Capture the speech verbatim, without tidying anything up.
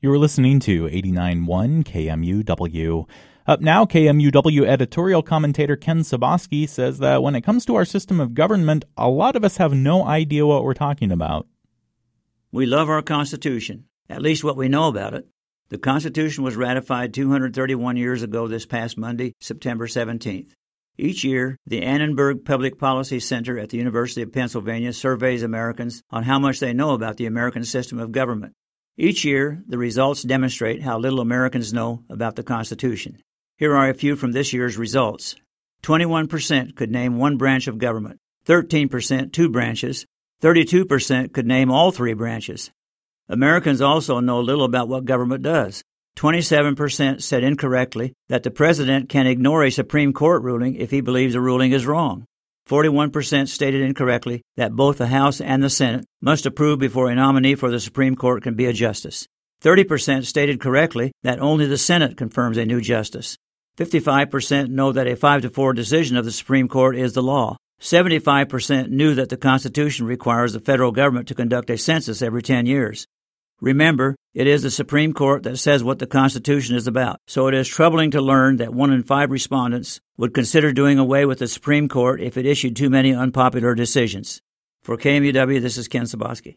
You're listening to eighty-nine point one K M U W. Up now, K M U W editorial commentator Ken Saboski says that when it comes to our system of government, a lot of us have no idea what we're talking about. We love our Constitution, at least what we know about it. The Constitution was ratified two hundred thirty-one years ago this past Monday, September seventeenth. Each year, the Annenberg Public Policy Center at the University of Pennsylvania surveys Americans on how much they know about the American system of government. Each year, the results demonstrate how little Americans know about the Constitution. Here are a few from this year's results. twenty-one percent could name one branch of government, thirteen percent two branches, thirty-two percent could name all three branches. Americans also know little about what government does. twenty-seven percent said incorrectly that the president can ignore a Supreme Court ruling if he believes a ruling is wrong. forty-one percent stated incorrectly that both the House and the Senate must approve before a nominee for the Supreme Court can be a justice. thirty percent stated correctly that only the Senate confirms a new justice. fifty-five percent know that a five to four decision of the Supreme Court is the law. seventy-five percent knew that the Constitution requires the federal government to conduct a census every ten years. Remember, it is the Supreme Court that says what the Constitution is about, so it is troubling to learn that one in five respondents would consider doing away with the Supreme Court if it issued too many unpopular decisions. For K M U W, this is Ken Saboski.